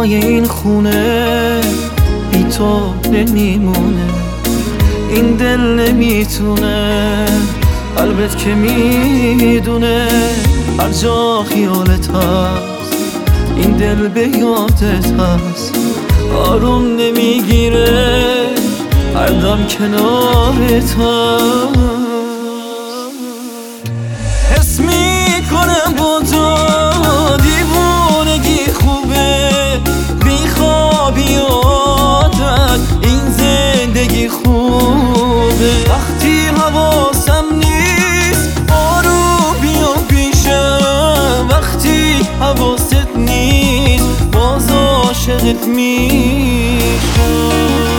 هوای این خونه بی تو نمیمونه، این دل نمیتونه، قلبت که میدونه هر جا خیالت هست این دل به یادت هست. آروم نمیگیره هر دم کنارت هست. حس میکنم با تو دیوونگی خوبه، بیخوابی عادت این زندگی خوبه. وقتی حواسم نیست آروم بیا پیشم، وقتی حواست نیست باز عاشقت میشم.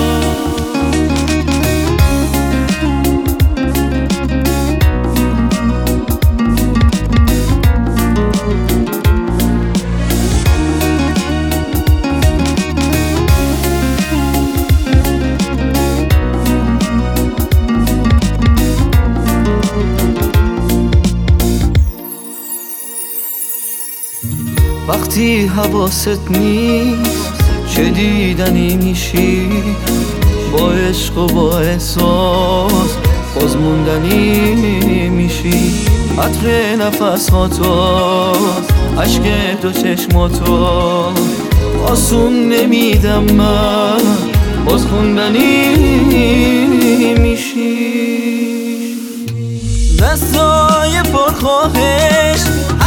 وقتی حواست نیست چه دیدنی میشی، با عشق و با احساس باز موندنی میشی. عطر نفس ها تو، عشق دو چشماتو آسون نمیدم من، باز خوندنی میشی. دستای پرخواهش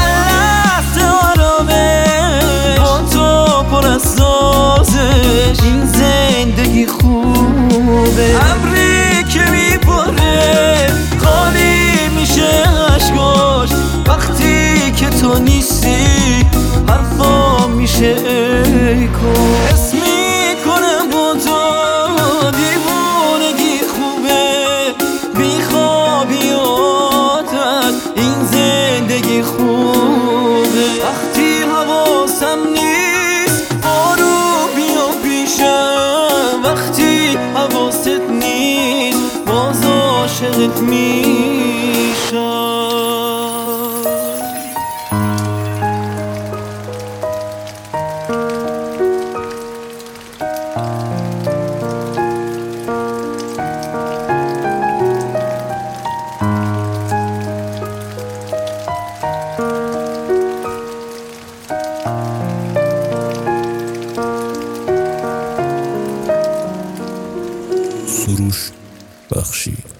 این زندگی خوبه. ابری که میباره خالی میشه اشکاش، وقتی که تو نیستی حرفا میشه ای کاش. حس میکنم با تو دیوونگی خوبه، بیخوابی عادت این زندگی خوبه. وقتی حواسم نیست آروم بیا پیشم، وقتی حواست نیست باز عاشقت میشم. سروش بخشی.